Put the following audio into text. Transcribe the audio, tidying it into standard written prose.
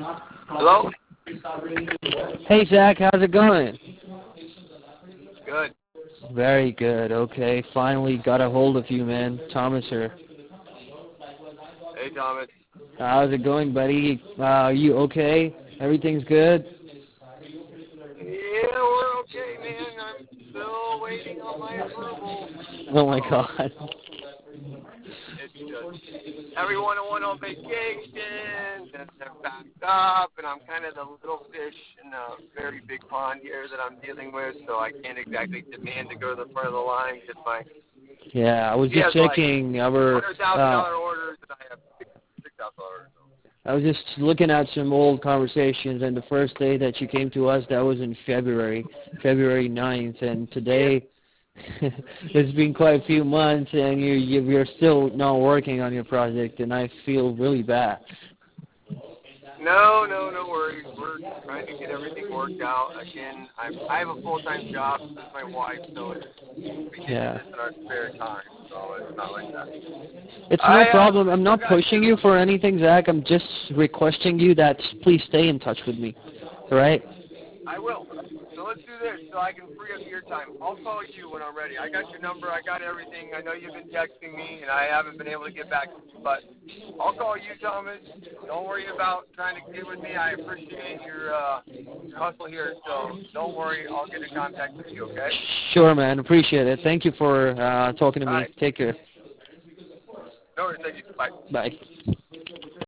Hello? Hey, Zach, how's it going? Good. Very good. Okay, finally got a hold of you, man. Thomas here. Hey, Thomas. How's it going, buddy? Are you okay? Everything's good? Yeah, we're okay, man. I'm still waiting on my approval. Oh, my God. It's just everyone went on vacation, and they're backed up, and I'm kind of the little fish in a very big pond here that I'm dealing with, so I can't exactly demand to go to the front of the line because Yeah, I was he just has like checking our, $100,000 orders, and I have $6,000 orders. I was just looking at some old conversations, and the first day that you came to us, that was in February 9th, and today it's been quite a few months, and you're still not working on your project, and I feel really bad. No worries. We're trying to get everything worked out. Again, I have a full-time job with my wife, so we get to Yeah. this in our spare time, so it's not like that. It's no problem. I'm Still not got pushing you for anything, Zach. I'm just requesting you that please stay in touch with me. All right? I will. So let's do this so I can free up your time. I'll call you when I'm ready. I got your number. I got everything. I know you've been texting me, and I haven't been able to get back to you, but I'll call you, Thomas. Don't worry about trying to get with me. I appreciate your hustle here, so don't worry. I'll get in contact with you, okay? Sure, man. Appreciate it. Thank you for talking to All me. right. Take care. No worries. Thank you. Bye. Bye.